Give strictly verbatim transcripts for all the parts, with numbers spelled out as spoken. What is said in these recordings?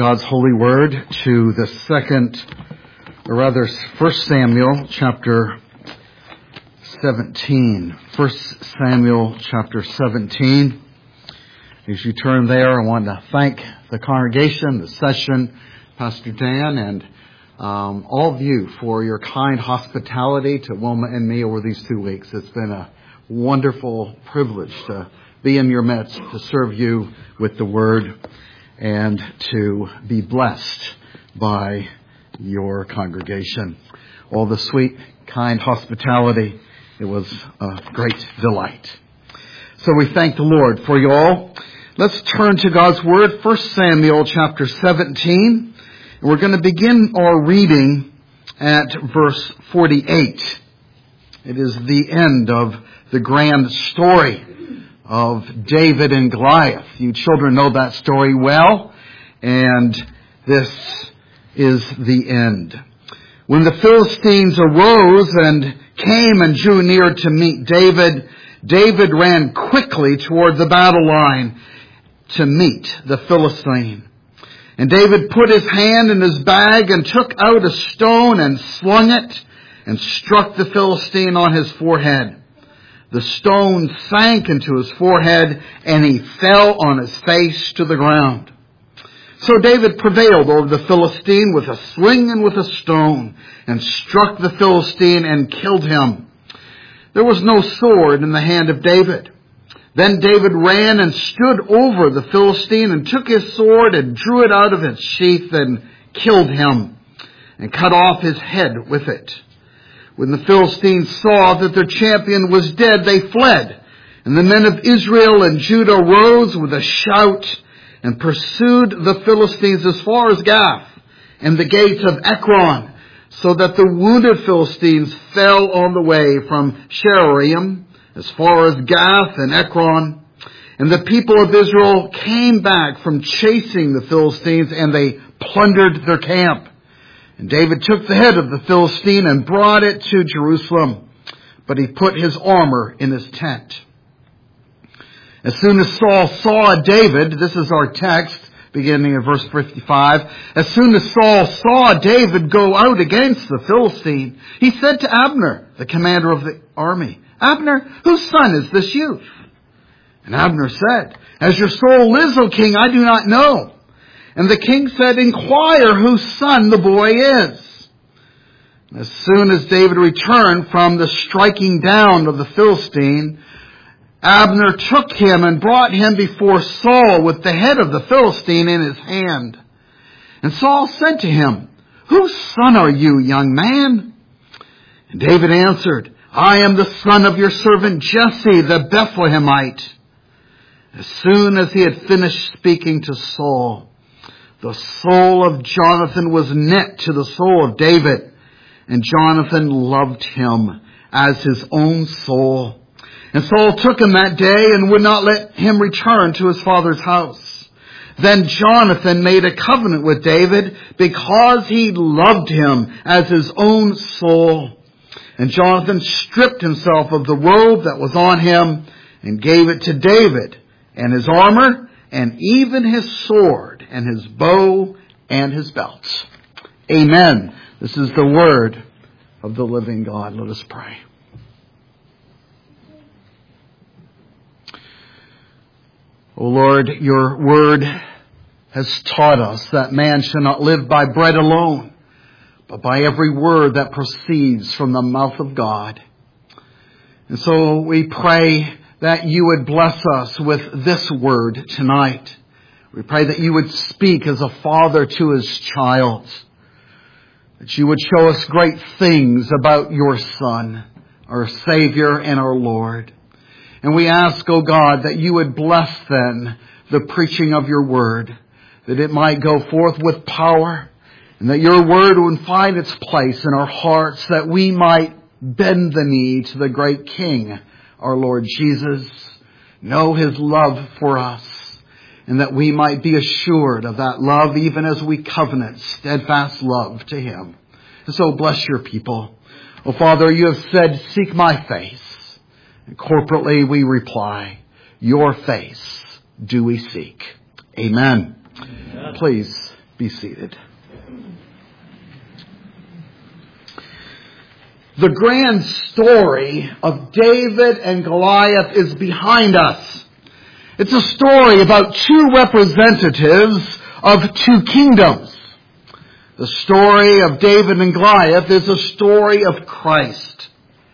God's holy word to the second, or rather First Samuel chapter seventeen. First Samuel chapter seventeen. As you turn there, I want to thank the congregation, the session, Pastor Dan, and um, all of you for your kind hospitality to Wilma and me over these two weeks. It's been a wonderful privilege to be in your midst, to serve you with the word, and to be blessed by your congregation. All the sweet, kind hospitality. It was a great delight. So we thank the Lord for you all. Let's turn to God's Word, First Samuel chapter seventeen. And we're going to begin our reading at verse forty-eight. It is the end of the grand story of David and Goliath. You children know that story well, and this is the end. When the Philistines arose and came and drew near to meet David, David ran quickly toward the battle line to meet the Philistine. And David put his hand in his bag and took out a stone and slung it and struck the Philistine on his forehead. The stone sank into his forehead, and he fell on his face to the ground. So David prevailed over the Philistine with a sling and with a stone, and struck the Philistine and killed him. There was no sword in the hand of David. Then David ran and stood over the Philistine, and took his sword and drew it out of its sheath and killed him, and cut off his head with it. When the Philistines saw that their champion was dead, they fled. And the men of Israel and Judah rose with a shout and pursued the Philistines as far as Gath and the gates of Ekron, so that the wounded Philistines fell on the way from Sharaim as far as Gath and Ekron. And the people of Israel came back from chasing the Philistines, and they plundered their camp. And David took the head of the Philistine and brought it to Jerusalem, but he put his armor in his tent. As soon as Saul saw David, this is our text, beginning at verse fifty-five, as soon as Saul saw David go out against the Philistine, he said to Abner, the commander of the army, Abner, whose son is this youth? And Abner said, As your soul lives, O king, I do not know. And the king said, Inquire whose son the boy is. As soon as David returned from the striking down of the Philistine, Abner took him and brought him before Saul with the head of the Philistine in his hand. And Saul said to him, Whose son are you, young man? And David answered, I am the son of your servant Jesse, the Bethlehemite. As soon as he had finished speaking to Saul, the soul of Jonathan was knit to the soul of David, and Jonathan loved him as his own soul. And Saul took him that day and would not let him return to his father's house. Then Jonathan made a covenant with David because he loved him as his own soul. And Jonathan stripped himself of the robe that was on him and gave it to David, and his armor, and even his sword, and his bow, and his belt. Amen. This is the word of the living God. Let us pray. O Lord, your word has taught us that man shall not live by bread alone, but by every word that proceeds from the mouth of God. And so we pray that you would bless us with this word tonight. We pray that you would speak as a father to his child, that you would show us great things about your Son, our Savior and our Lord. And we ask, O God, that you would bless then the preaching of your word, that it might go forth with power, and that your word would find its place in our hearts, that we might bend the knee to the great King, our Lord Jesus, know his love for us, and that we might be assured of that love even as we covenant steadfast love to him. And so bless your people. Oh, Father, you have said, seek my face. And corporately we reply, your face do we seek. Amen. Amen. Please be seated. The grand story of David and Goliath is behind us. It's a story about two representatives of two kingdoms. The story of David and Goliath is a story of Christ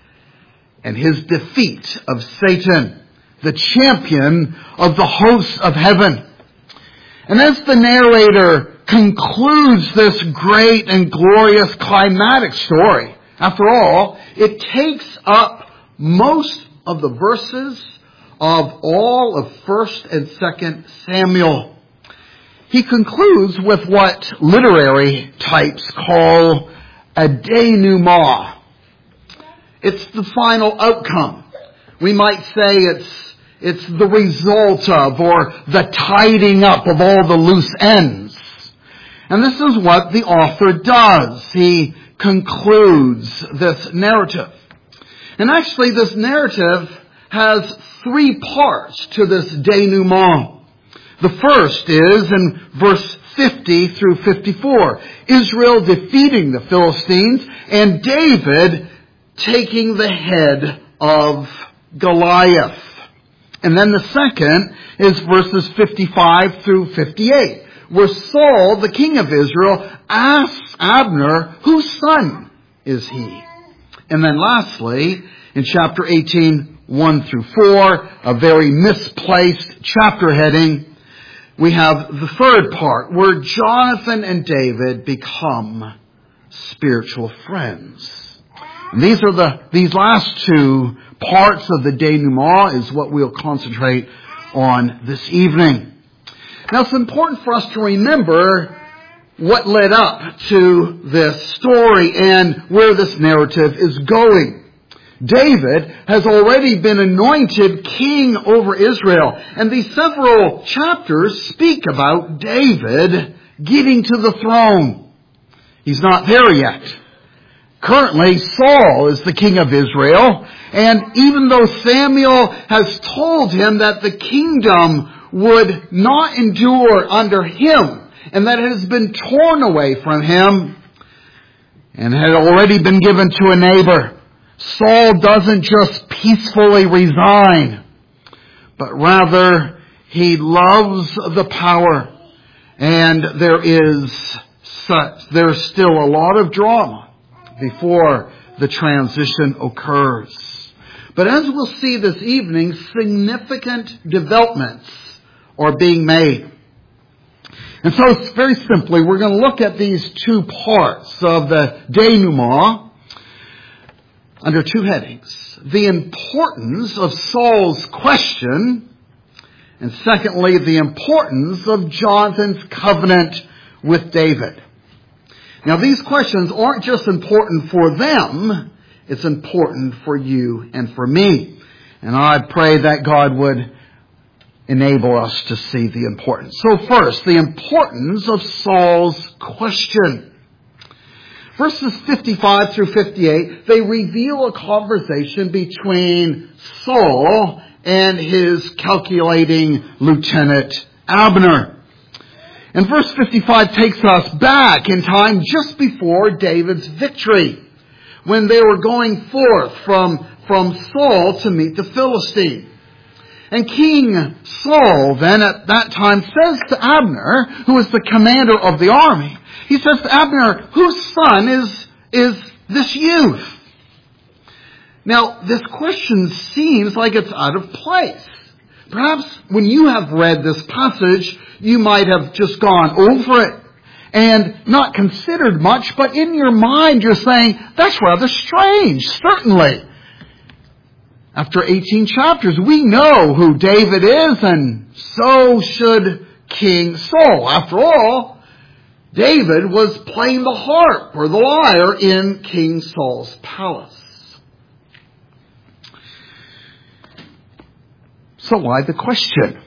and his defeat of Satan, the champion of the hosts of heaven. And as the narrator concludes this great and glorious climatic story, after all, it takes up most of the verses of all of First and Second Samuel. He concludes with what literary types call a denouement. It's the final outcome. We might say it's it's the result of, or the tidying up of all the loose ends. And this is what the author does. He concludes this narrative. And actually this narrative has three parts to this denouement. The first is in verse fifty through fifty-four. Israel defeating the Philistines and David taking the head of Goliath. And then the second is verses fifty-five through fifty-eight, where Saul, the king of Israel, asks Abner, whose son is he? And then lastly, in chapter eighteen, one through four, a very misplaced chapter heading, we have the third part, where Jonathan and David become spiritual friends. And these are the, these last two parts of the denouement is what we'll concentrate on this evening. Now it's important for us to remember what led up to this story and where this narrative is going. David has already been anointed king over Israel, and these several chapters speak about David getting to the throne. He's not there yet. Currently, Saul is the king of Israel, and even though Samuel has told him that the kingdom would not endure under him, and that it has been torn away from him, and had already been given to a neighbor, Saul doesn't just peacefully resign, but rather he loves the power, and there is such, there's still a lot of drama before the transition occurs. But as we'll see this evening, significant developments are being made. And so very simply, we're going to look at these two parts of the denouement under two headings. The importance of Saul's question, and secondly, the importance of Jonathan's covenant with David. Now these questions aren't just important for them, it's important for you and for me. And I pray that God would enable us to see the importance. So first, the importance of Saul's question. Verses fifty-five through fifty-eight, they reveal a conversation between Saul and his calculating lieutenant Abner. And verse fifty-five takes us back in time just before David's victory, when they were going forth from, from Saul to meet the Philistine. And King Saul then at that time says to Abner, who is the commander of the army, he says to Abner, whose son is, is this youth? Now, this question seems like it's out of place. Perhaps when you have read this passage, you might have just gone over it and not considered much, but in your mind you're saying, that's rather strange, certainly. After eighteen chapters, we know who David is, and so should King Saul. After all, David was playing the harp or the lyre in King Saul's palace. So why the question?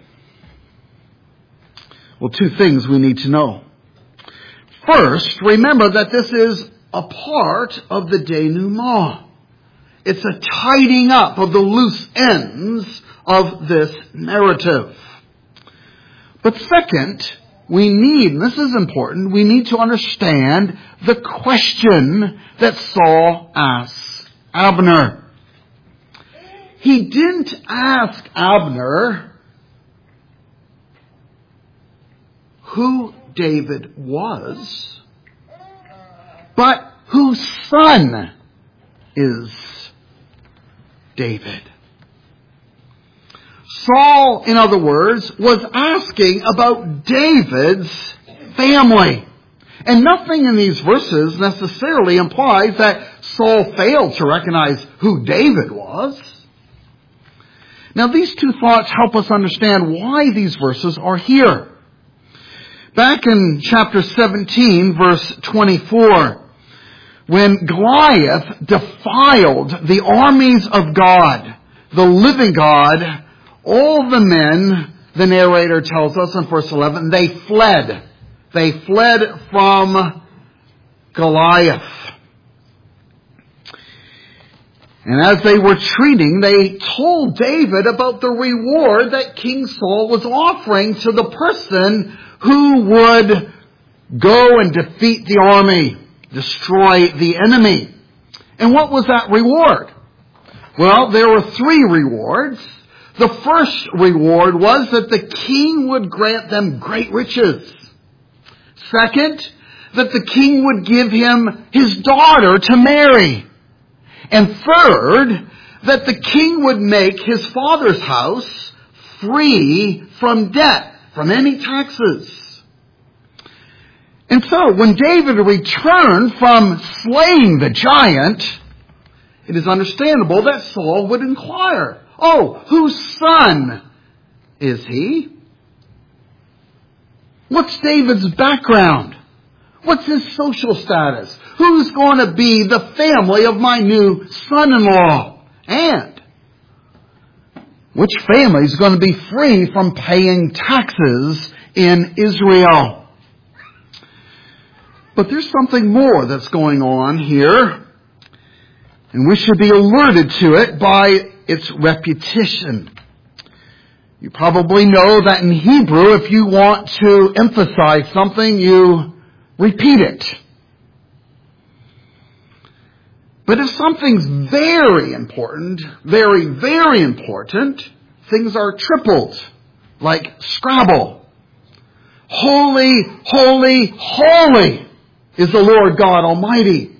Well, two things we need to know. First, remember that this is a part of the denouement. It's a tidying up of the loose ends of this narrative. But second, we need, and this is important, we need to understand the question that Saul asks Abner. He didn't ask Abner who David was, but whose son is David. Saul, in other words, was asking about David's family. And nothing in these verses necessarily implies that Saul failed to recognize who David was. Now, these two thoughts help us understand why these verses are here. Back in chapter seventeen, verse twenty-four, when Goliath defiled the armies of God, the living God, all the men, the narrator tells us in verse eleven, they fled. They fled from Goliath. And as they were retreating, they told David about the reward that King Saul was offering to the person who would go and defeat the army, destroy the enemy. And what was that reward? Well, there were three rewards. The first reward was that the king would grant them great riches. Second, that the king would give him his daughter to marry. And third, that the king would make his father's house free from debt, from any taxes. And so, when David returned from slaying the giant, it is understandable that Saul would inquire, "Oh, whose son is he? What's David's background? What's his social status? Who's going to be the family of my new son-in-law? And which family is going to be free from paying taxes in Israel?" But there's something more that's going on here, and we should be alerted to it by its repetition. You probably know that in Hebrew, if you want to emphasize something, you repeat it. But if something's very important, very, very important, things are tripled, like Scrabble. Holy, holy, holy is the Lord God Almighty.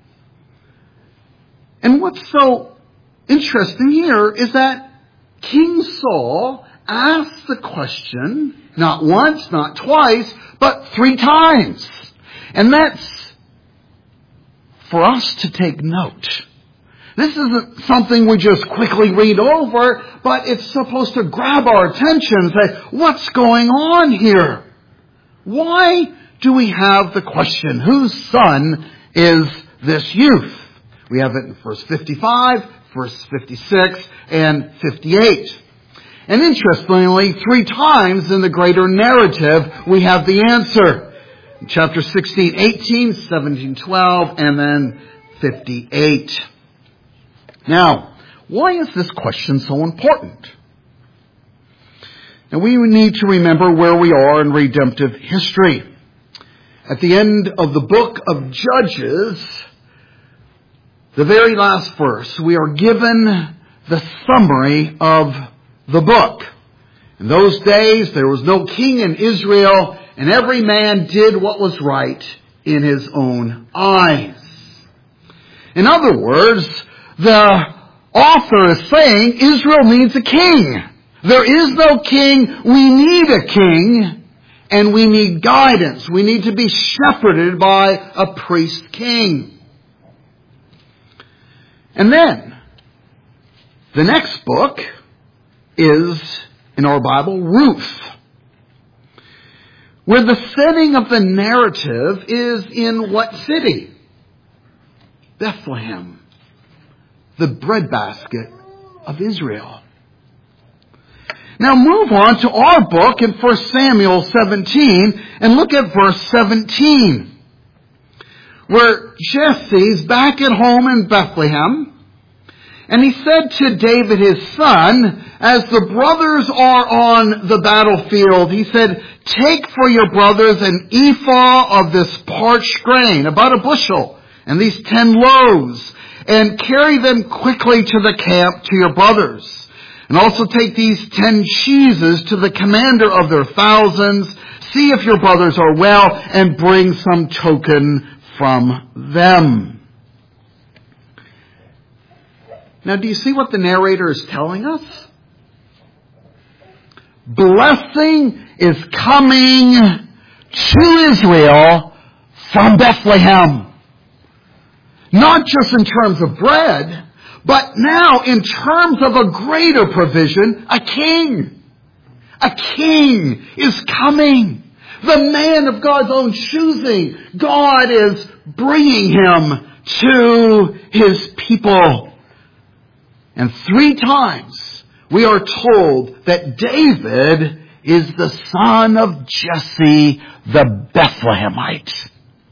And what's so interesting here is that King Saul asked the question, not once, not twice, but three times. And that's for us to take note. This isn't something we just quickly read over, but it's supposed to grab our attention and say, what's going on here? Why do we have the question, whose son is this youth? We have it in verse fifty-five, verse fifty-six, and fifty-eight. And interestingly, three times in the greater narrative, we have the answer. In chapter sixteen, eighteen, seventeen, twelve, and then fifty-eight. Now, why is this question so important? And we need to remember where we are in redemptive history. At the end of the book of Judges, the very last verse, we are given the summary of the book. In those days, there was no king in Israel, and every man did what was right in his own eyes. In other words, the author is saying Israel needs a king. There is no king. We need a king. And we need guidance. We need to be shepherded by a priest king. And then, the next book is, in our Bible, Ruth, where the setting of the narrative is in what city? Bethlehem, the breadbasket of Israel. Now move on to our book in First Samuel seventeen and look at verse seventeen, where Jesse's back at home in Bethlehem. And he said to David his son, as the brothers are on the battlefield, he said, take for your brothers an ephah of this parched grain, about a bushel, and these ten loaves, and carry them quickly to the camp to your brothers. And also take these ten cheeses to the commander of their thousands. See if your brothers are well, and bring some token from them. Now, do you see what the narrator is telling us? Blessing is coming to Israel from Bethlehem. Not just in terms of bread, but now in terms of a greater provision, a king. A king is coming. The man of God's own choosing. God is bringing him to his people. And three times we are told that David is the son of Jesse the Bethlehemite.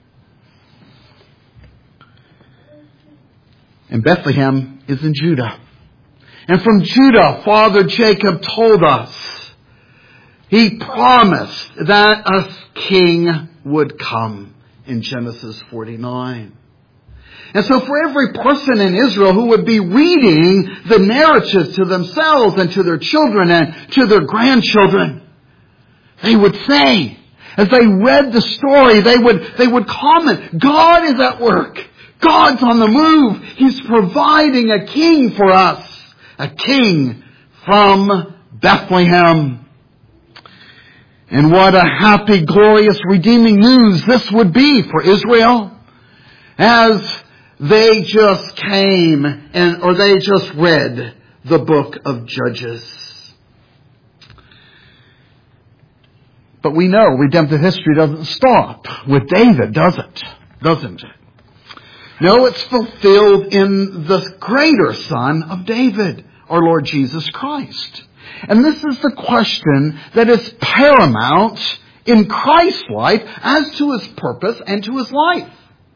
And Bethlehem is in Judah. And from Judah, Father Jacob told us, he promised that a king would come in Genesis forty-nine. And so for every person in Israel who would be reading the narrative to themselves and to their children and to their grandchildren, they would say, as they read the story, they would, they would comment, God is at work. God's on the move. He's providing a king for us. A king from Bethlehem. And what a happy, glorious, redeeming news this would be for Israel as they just came and, or they just read the book of Judges. But we know redemptive history doesn't stop with David, does it? Doesn't it? No, it's fulfilled in the greater Son of David, our Lord Jesus Christ. And this is the question that is paramount in Christ's life as to his purpose and to his life.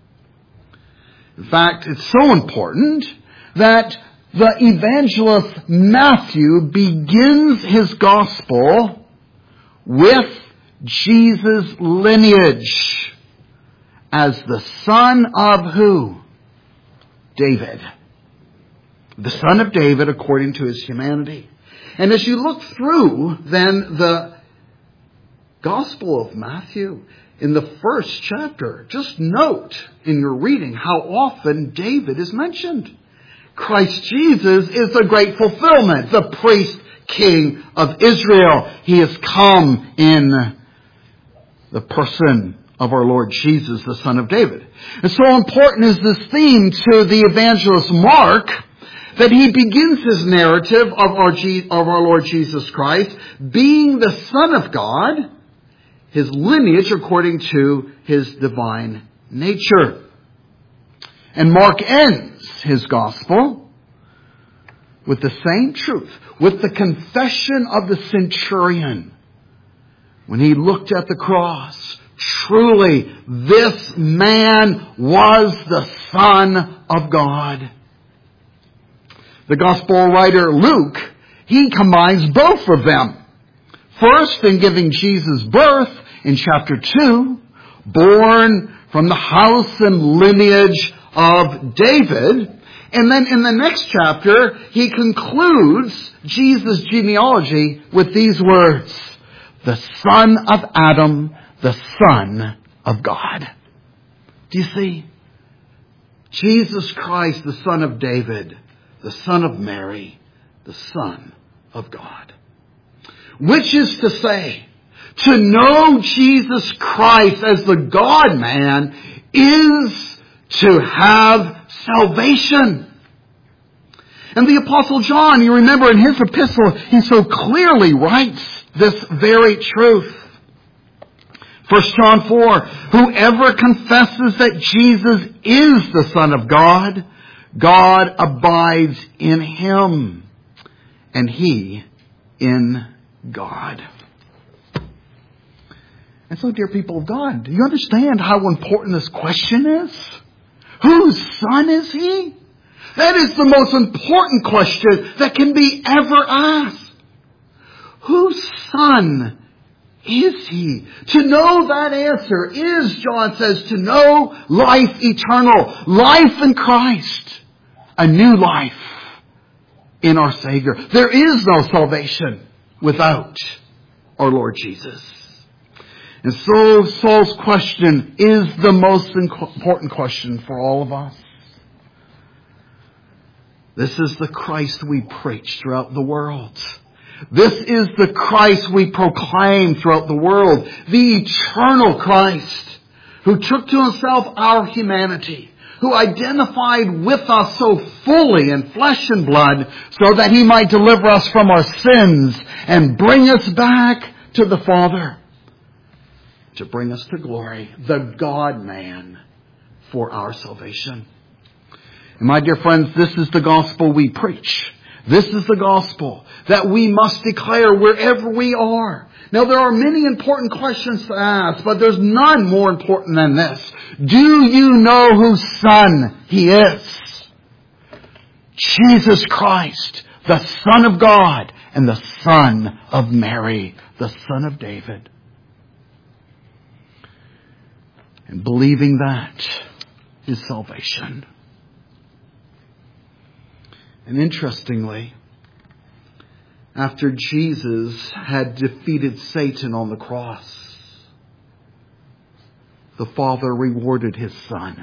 In fact, it's so important that the evangelist Matthew begins his gospel with Jesus' lineage as the son of who? David. The son of David according to his humanity. And as you look through then the Gospel of Matthew in the first chapter, just note in your reading how often David is mentioned. Christ Jesus is the great fulfillment, the priest king of Israel. He has come in the person of our Lord Jesus, the Son of David. And so important is this theme to the evangelist Mark that he begins his narrative of our, G- of our Lord Jesus Christ being the Son of God, his lineage according to his divine nature. And Mark ends his gospel with the same truth, with the confession of the centurion when he looked at the cross. Truly, this man was the Son of God. The gospel writer Luke, he combines both of them. First, in giving Jesus birth in chapter two, born from the house and lineage of David. And then in the next chapter, he concludes Jesus' genealogy with these words, the son of Adam, the Son of God. Do you see? Jesus Christ, the Son of David, the Son of Mary, the Son of God. Which is to say, to know Jesus Christ as the God-man is to have salvation. And the Apostle John, you remember in his epistle, he so clearly writes this very truth. First John four, whoever confesses that Jesus is the Son of God, God abides in him, and he in God. And so, dear people of God, do you understand how important this question is? Whose son is he? That is the most important question that can be ever asked. Whose son is He? To know that answer is, John says, to know life eternal. Life in Christ. A new life in our Savior. There is no salvation without our Lord Jesus. And so Saul's question is the most important question for all of us. This is the Christ we preach throughout the world. This is the Christ we proclaim throughout the world. The eternal Christ who took to Himself our humanity, who identified with us so fully in flesh and blood so that He might deliver us from our sins and bring us back to the Father, to bring us to glory, the God-man for our salvation. And my dear friends, this is the gospel we preach. This is the gospel that we must declare wherever we are. Now, there are many important questions to ask, but there's none more important than this. Do you know whose Son He is? Jesus Christ, the Son of God and the Son of Mary, the Son of David. And believing that is salvation. And interestingly, after Jesus had defeated Satan on the cross, the Father rewarded His Son.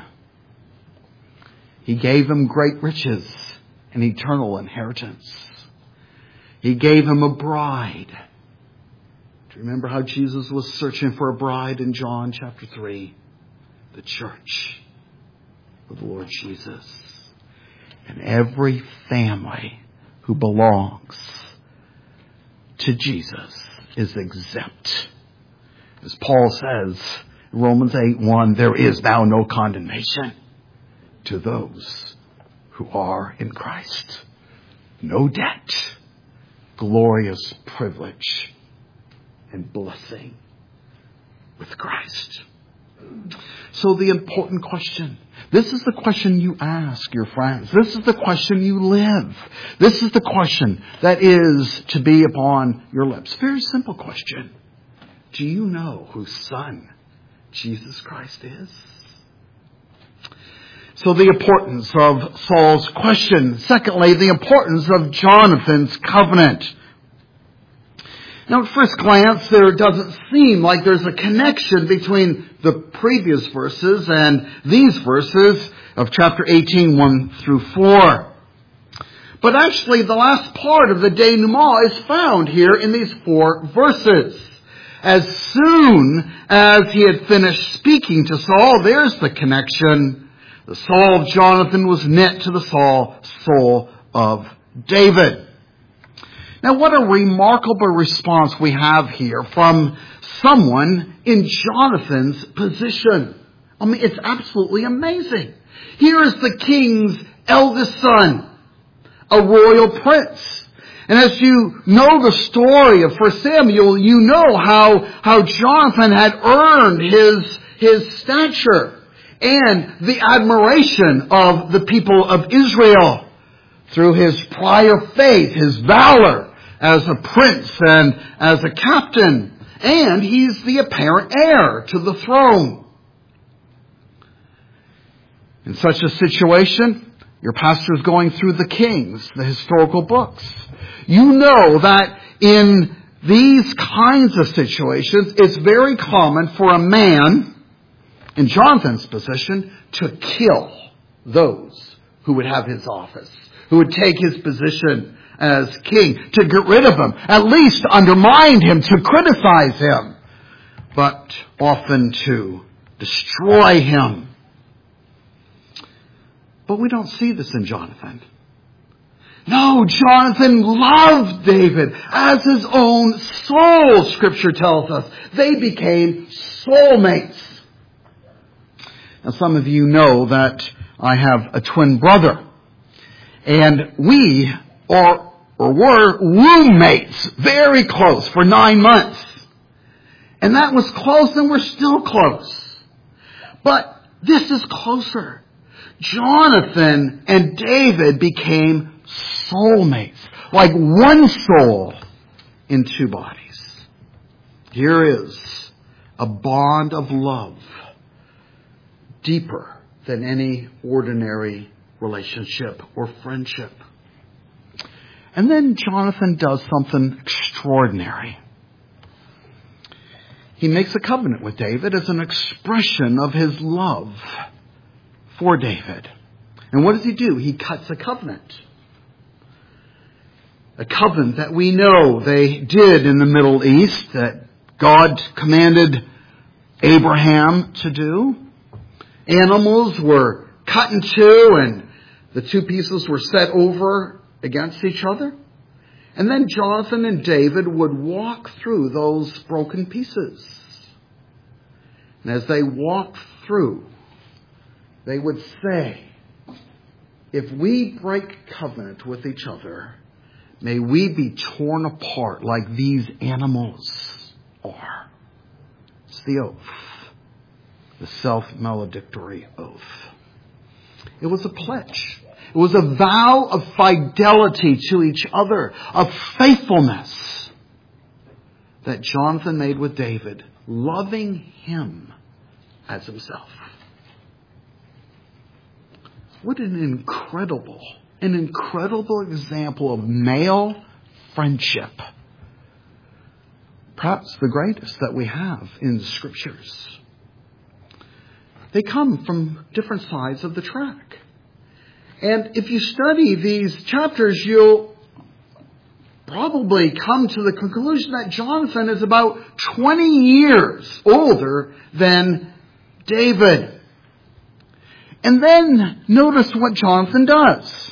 He gave Him great riches and eternal inheritance. He gave Him a bride. Do you remember how Jesus was searching for a bride in John chapter three? The church of the Lord Jesus. And every family who belongs to Jesus is exempt. As Paul says in Romans eight one, there is now no condemnation to those who are in Christ. No debt, glorious privilege, and blessing with Christ. So the important question, this is the question you ask your friends. This is the question you live. This is the question that is to be upon your lips. Very simple question. Do you know whose Son Jesus Christ is? So the importance of Saul's question. Secondly, the importance of Jonathan's covenant. Now, at first glance, there doesn't seem like there's a connection between the previous verses and these verses of chapter eighteen, one through four. But actually, the last part of the denouement is found here in these four verses. As soon as he had finished speaking to Saul, there's the connection. The soul of Jonathan was knit to the soul, soul of David. Now, what a remarkable response we have here from someone in Jonathan's position. I mean, it's absolutely amazing. Here is the king's eldest son, a royal prince. And as you know the story of First Samuel, you know how, how Jonathan had earned his, his stature and the admiration of the people of Israel through his prior faith, his valor as a prince and as a captain. And he's the apparent heir to the throne. In such a situation, your pastor is going through the Kings, the historical books. You know that in these kinds of situations, it's very common for a man in Jonathan's position to kill those who would have his office, who would take his position as king, to get rid of him, at least to undermine him, to criticize him, but often to destroy him. But we don't see this in Jonathan. No, Jonathan loved David as his own soul, Scripture tells us. They became soulmates. Now, some of you know that I have a twin brother. And we are, or were roommates, very close, for nine months. And that was close, and we're still close. But this is closer. Jonathan and David became soulmates, like one soul in two bodies. Here is a bond of love deeper than any ordinary relationship or friendship. And then Jonathan does something extraordinary. He makes a covenant with David as an expression of his love for David. And what does he do? He cuts a covenant. A covenant that we know they did in the Middle East, that God commanded Abraham to do. Animals were cut in two and the two pieces were set over against each other. And then Jonathan and David would walk through those broken pieces. And as they walked through, they would say, if we break covenant with each other, may we be torn apart like these animals are. It's the oath. The self-maledictory oath. It was a pledge. It was a vow of fidelity to each other, of faithfulness that Jonathan made with David, loving him as himself. What an incredible, an incredible example of male friendship. Perhaps the greatest that we have in the Scriptures. They come from different sides of the track. And if you study these chapters, you'll probably come to the conclusion that Jonathan is about twenty years older than David. And then notice what Jonathan does.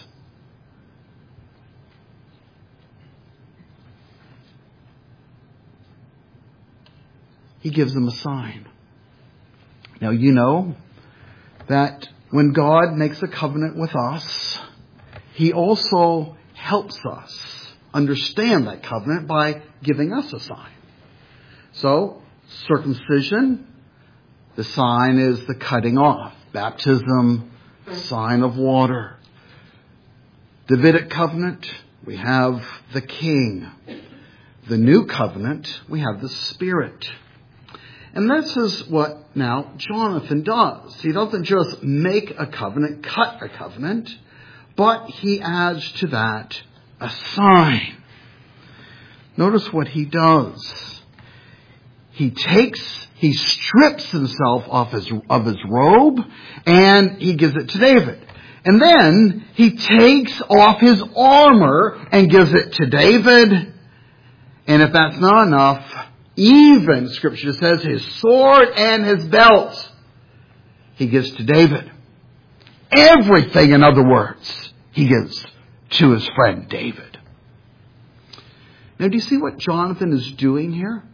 He gives them a sign. Now you know that when God makes a covenant with us, He also helps us understand that covenant by giving us a sign. So, circumcision, the sign is the cutting off. Baptism, sign of water. Davidic covenant, we have the king. The new covenant, we have the Spirit. And this is what now Jonathan does. He doesn't just make a covenant, cut a covenant, but he adds to that a sign. Notice what he does. He takes, he strips himself off his, of his robe and he gives it to David. And then he takes off his armor and gives it to David. And if that's not enough, even, Scripture says, his sword and his belt he gives to David. Everything, in other words, he gives to his friend David. Now, do you see what Jonathan is doing here?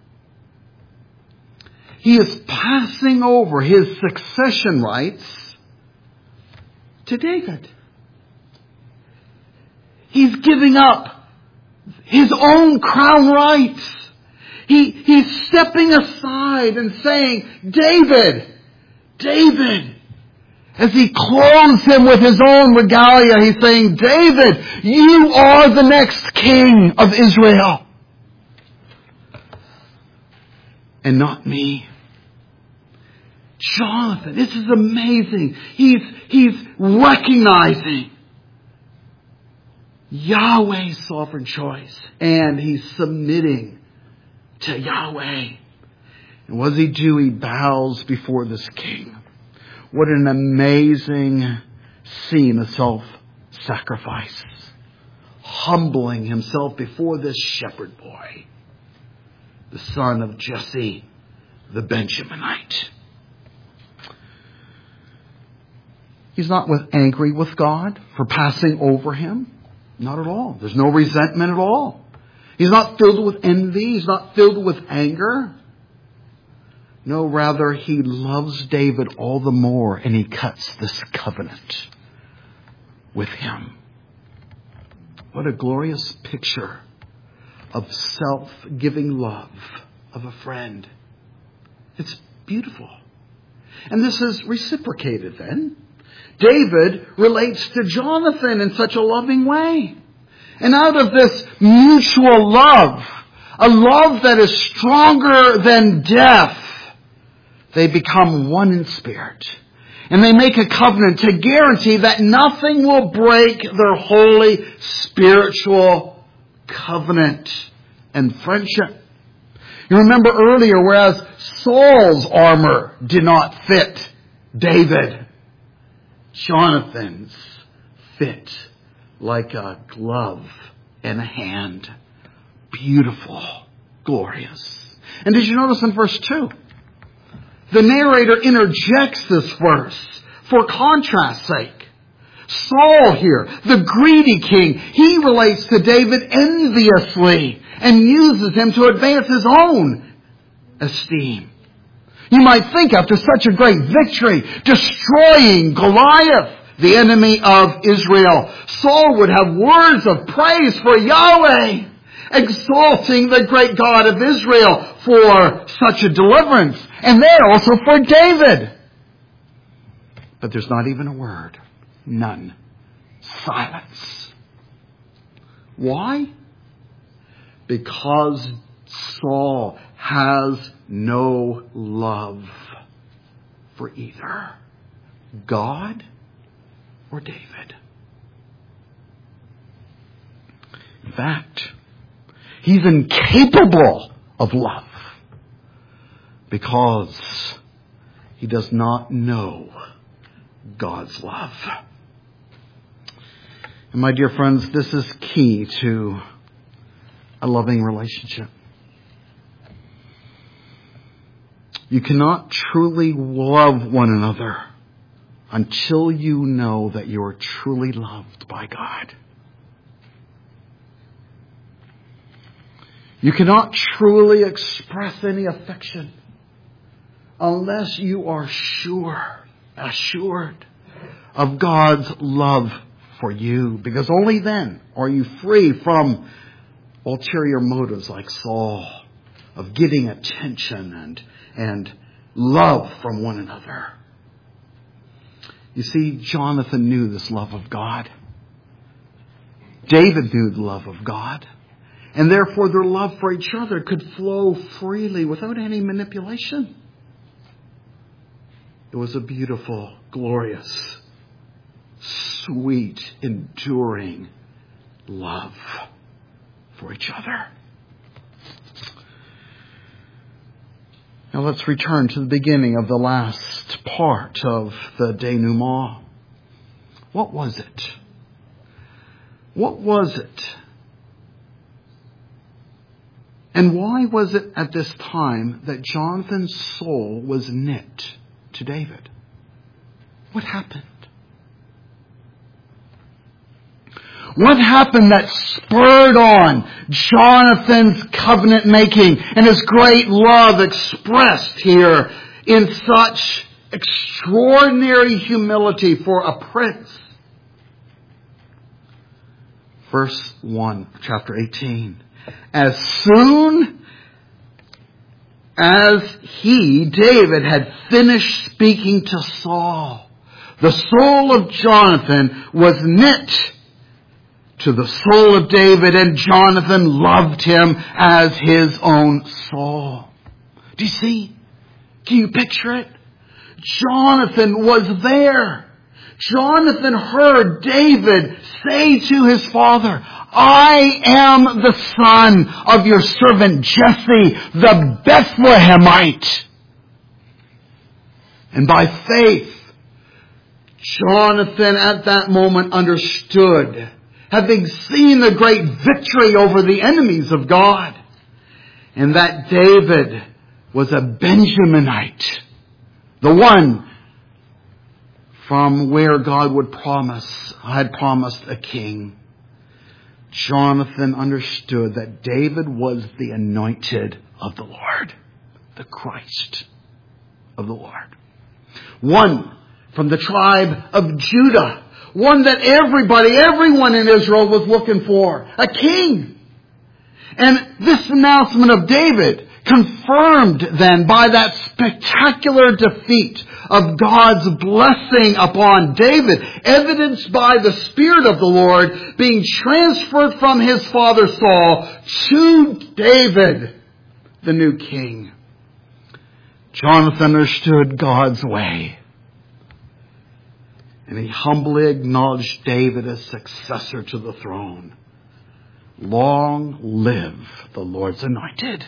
He is passing over his succession rights to David. He's giving up his own crown rights. He, he's stepping aside and saying, David, David. As he clothes him with his own regalia, he's saying, David, you are the next king of Israel. And not me. Jonathan, this is amazing. He's, he's recognizing Yahweh's sovereign choice. And he's submitting to Yahweh. And what does he do? He bows before this king. What an amazing scene of self-sacrifice. Humbling himself before this shepherd boy, the son of Jesse, the Benjaminite. He's not with, angry with God for passing over him. Not at all. There's no resentment at all. He's not filled with envy. He's not filled with anger. No, rather, he loves David all the more, and he cuts this covenant with him. What a glorious picture of self-giving love of a friend. It's beautiful. And this is reciprocated then. David relates to Jonathan in such a loving way. And out of this mutual love, a love that is stronger than death. They become one in spirit. And they make a covenant to guarantee that nothing will break their holy spiritual covenant and friendship. You remember earlier, whereas Saul's armor did not fit David, Jonathan's fit like a glove in a hand. Beautiful, glorious. And did you notice in verse two? The narrator interjects this verse for contrast's sake. Saul here, the greedy king, he relates to David enviously and uses him to advance his own esteem. You might think after such a great victory, destroying Goliath, the enemy of Israel, Saul would have words of praise for Yahweh, exalting the great God of Israel for such a deliverance. And there also for David. But there's not even a word. None. Silence. Why? Because Saul has no love for either God or David. In fact, he's incapable of love because he does not know God's love. And my dear friends, this is key to a loving relationship. You cannot truly love one another until you know that you are truly loved by God. You cannot truly express any affection unless you are sure, assured of God's love for you. Because only then are you free from ulterior motives like Saul of getting attention and, and love from one another. You see, Jonathan knew this love of God. David knew the love of God. And therefore their love for each other could flow freely without any manipulation. It was a beautiful, glorious, sweet, enduring love for each other. Now let's return to the beginning of the last part of the denouement. What was it? What was it? And why was it at this time that Jonathan's soul was knit to David? What happened? What happened that spurred on Jonathan's covenant making and his great love expressed here in such extraordinary humility for a prince? Verse one, chapter eighteen. As soon as he, David, had finished speaking to Saul, the soul of Jonathan was knit to the soul of David, and Jonathan loved him as his own soul. Do you see? Can you picture it? Jonathan was there. Jonathan heard David say to his father, I am the son of your servant Jesse, the Bethlehemite. And by faith, Jonathan at that moment understood, having seen the great victory over the enemies of God, and that David was a Benjaminite, the one from where God would promise, had promised a king. Jonathan understood that David was the anointed of the Lord, the Christ of the Lord. One from the tribe of Judah, one that everybody, everyone in Israel was looking for, a king. And this announcement of David confirmed then by that spectacular defeat of God's blessing upon David, evidenced by the Spirit of the Lord being transferred from his father Saul to David, the new king. Jonathan understood God's way, and he humbly acknowledged David as successor to the throne. Long live the Lord's anointed.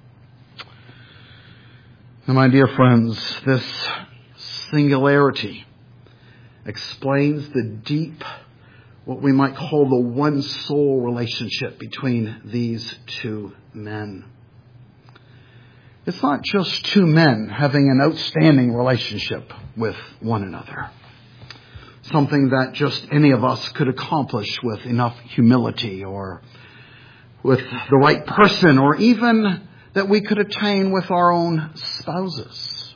Now, my dear friends, this singularity explains the deep, what we might call the one soul relationship between these two men. It's not just two men having an outstanding relationship with one another. Something that just any of us could accomplish with enough humility, or with the right person, or even that we could attain with our own spouses.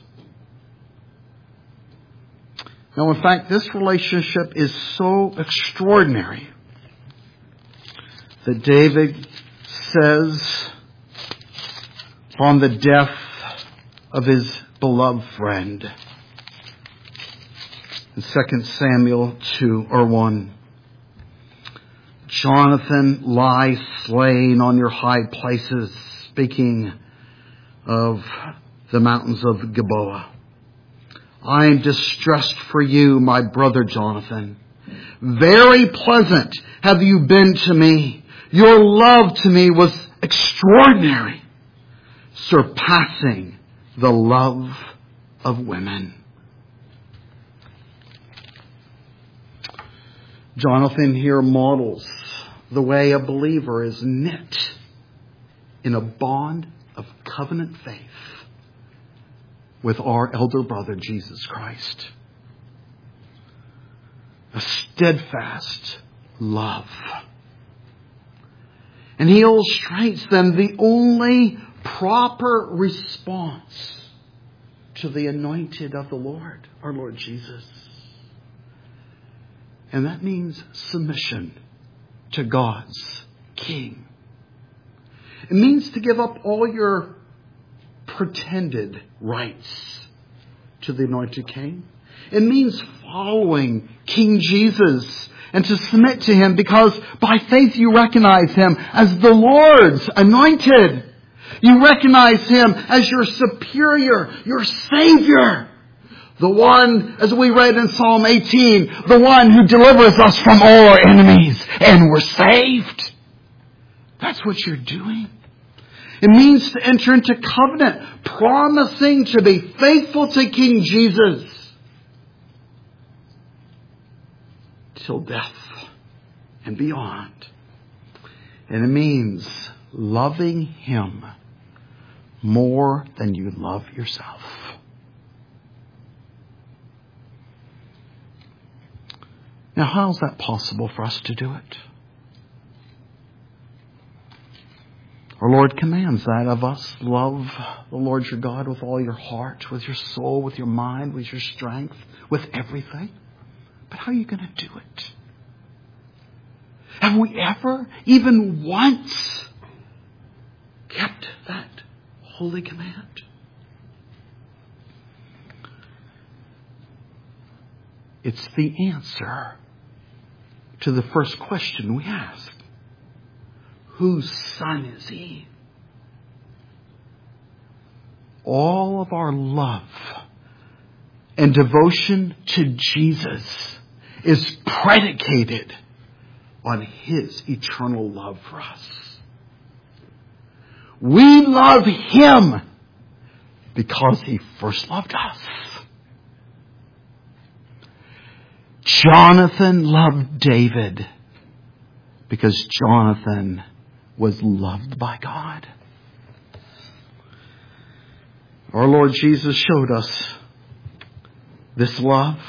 Now, in fact, this relationship is so extraordinary that David says, on the death of his beloved friend, in Second Samuel two or one, Jonathan lies slain on your high places, speaking of the mountains of Gilboa. I am distressed for you, my brother Jonathan. Very pleasant have you been to me. Your love to me was extraordinary, surpassing the love of women. Jonathan here models the way a believer is knit in a bond of covenant faith with our elder brother, Jesus Christ. A steadfast love. And he illustrates then the only proper response to the anointed of the Lord, our Lord Jesus. And that means submission to God's King. It means to give up all your pretended rights to the anointed King. It means following King Jesus and to submit to Him because by faith you recognize Him as the Lord's anointed. You recognize Him as your superior, your Savior. The one, as we read in Psalm eighteen, the one who delivers us from all our enemies, and we're saved. That's what you're doing. It means to enter into covenant, promising to be faithful to King Jesus till death and beyond. And it means loving Him more than you love yourself. Now, how is that possible for us to do it? Our Lord commands that of us. Love the Lord your God with all your heart, with your soul, with your mind, with your strength, with everything. But how are you going to do it? Have we ever, even once, kept that holy command? It's the answer to the first question we ask. Whose son is He? All of our love and devotion to Jesus is predicated on His eternal love for us. We love Him because He first loved us. Jonathan loved David because Jonathan was loved by God. Our Lord Jesus showed us this love.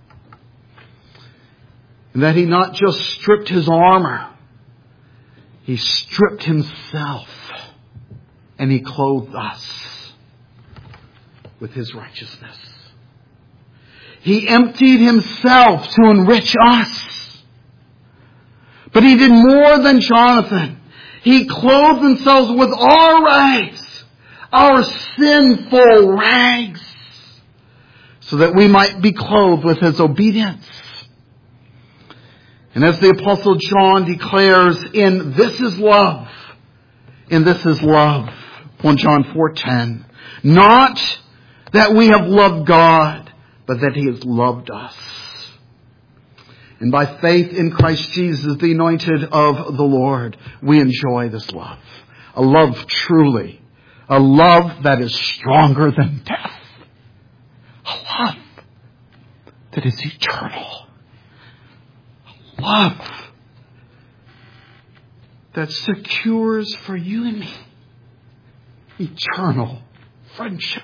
And that He not just stripped His armor, He stripped Himself and He clothed us with His righteousness. He emptied Himself to enrich us. But He did more than Jonathan. He clothed Himself with our race, our sinful rags, so that we might be clothed with His obedience. And as the Apostle John declares in This is Love, in This is Love, First John four ten, not that we have loved God, but that He has loved us. And by faith in Christ Jesus, the anointed of the Lord, we enjoy this love. A love truly, a love that is stronger than death. A love that is eternal. A love that secures for you and me eternal friendship.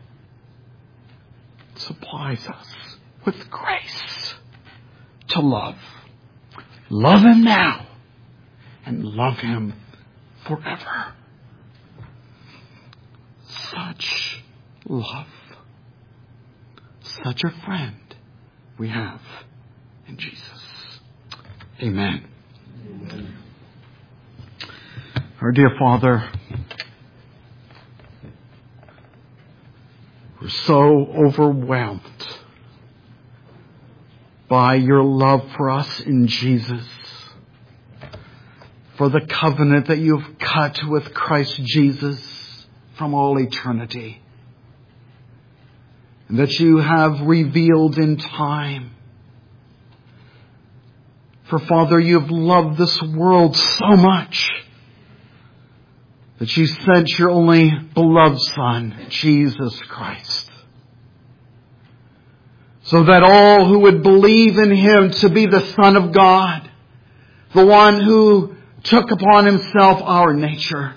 It supplies us with grace to love. Love Him now and love Him forever. Such love. Such a friend we have in Jesus. Amen. Amen. Our dear Father, we're so overwhelmed by your love for us in Jesus, for the covenant that you've cut with Christ Jesus from all eternity, and that you have revealed in time. For Father, you have loved this world so much that you sent your only beloved Son, Jesus Christ, so that all who would believe in Him to be the Son of God, the one who took upon Himself our nature,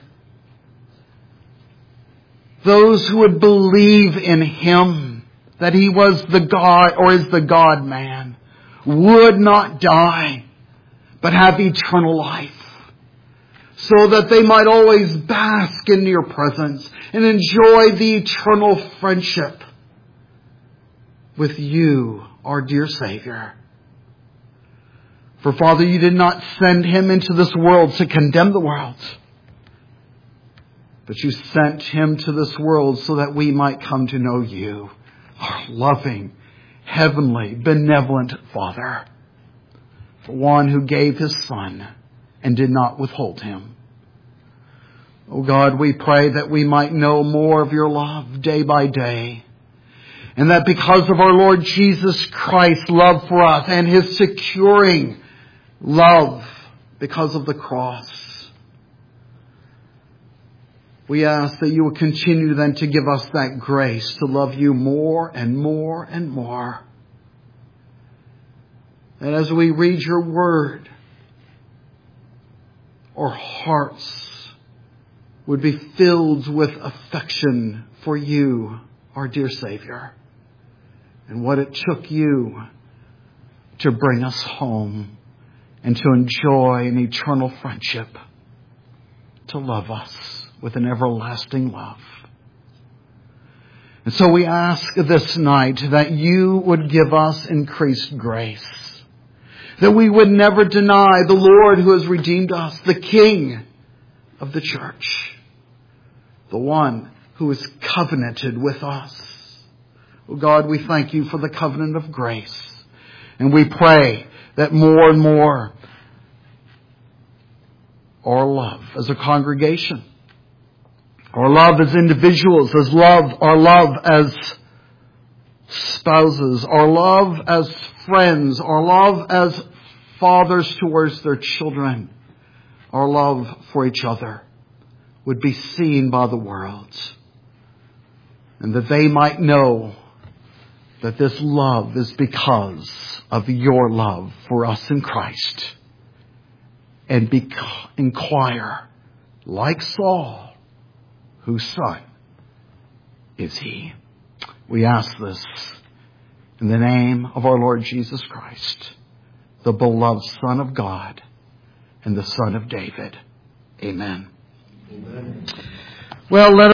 those who would believe in Him, that He was the God or is the God-man, would not die, but have eternal life, so that they might always bask in your presence and enjoy the eternal friendship with you, our dear Savior. For Father, you did not send Him into this world to condemn the world, but you sent Him to this world so that we might come to know you, our loving, heavenly, benevolent Father, the one who gave His Son and did not withhold Him. Oh God, we pray that we might know more of your love day by day, and that because of our Lord Jesus Christ's love for us and His securing love because of the cross, we ask that you will continue then to give us that grace to love you more and more and more. And as we read your word, our hearts would be filled with affection for you, our dear Savior, and what it took you to bring us home and to enjoy an eternal friendship, to love us with an everlasting love. And so we ask this night that you would give us increased grace, that we would never deny the Lord who has redeemed us, the King of the church, the one who is covenanted with us. Oh God, we thank you for the covenant of grace. And we pray that more and more our love as a congregation, our love as individuals, as love, our love as spouses, our love as friends, our love as fathers towards their children, our love for each other would be seen by the world, and that they might know that this love is because of your love for us in Christ, and be- inquire, like Saul, whose son is he? We ask this in the name of our Lord Jesus Christ, the beloved Son of God and the Son of David. Amen. Amen. Well, let